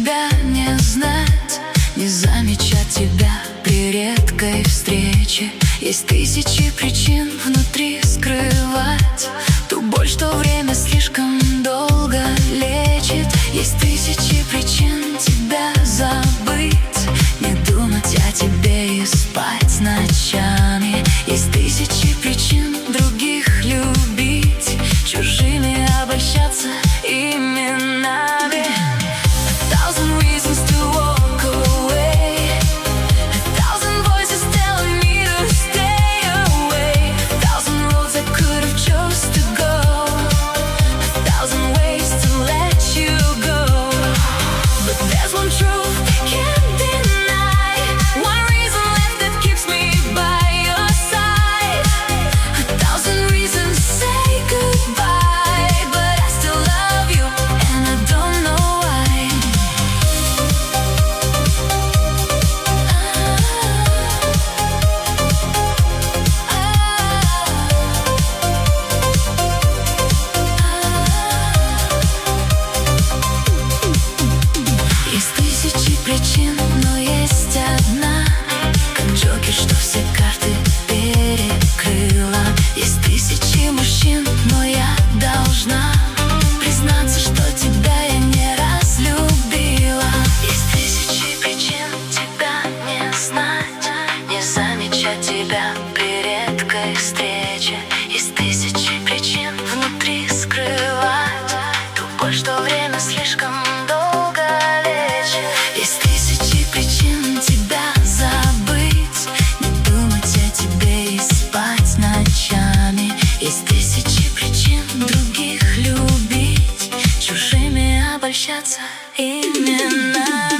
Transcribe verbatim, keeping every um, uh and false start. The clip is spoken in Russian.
тебя не знать, не замечать тебя при редкой встрече. Есть тысячи причин внутри скрывать ту боль, что время слишком долго лечит. Есть тысячи причин тебя забыть, не думать о тебе и спать ночами. Есть тысячи причин других любить, чужими обольщаться именами. A thousand reasons to walk away, a thousand voices telling me to stay away, a thousand roads I could have chose to go, a thousand ways to let you go. But there's one truth I can't deny, one reason left that keeps me by your side. A thousand reasons say goodbye, but I still love you and I don't know why. Есть тысячи причин, но есть одна, как Джокер, что все карты перекрыла. Есть тысячи мужчин, но я должна признаться, что тебя я не разлюбила. Есть тысячи причин тебя не знать, не замечать тебя при редкой встрече. Есть тысячи причин внутри скрывать ту боль, что время слишком долго лечит. Есть тысячи причин тебя забыть, не думать о тебе и спать ночами. Есть тысячи причин других любить, чужими обольщаться именами.